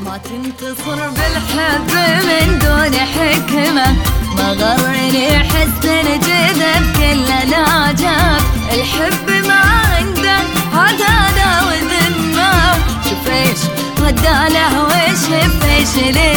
ما تنتصر بالحب من دون حكمة، ما غرني حسن جذب كل العجب. الحب ما عنده عدالة وذمة، شوف ايش رداله وش ايش ليه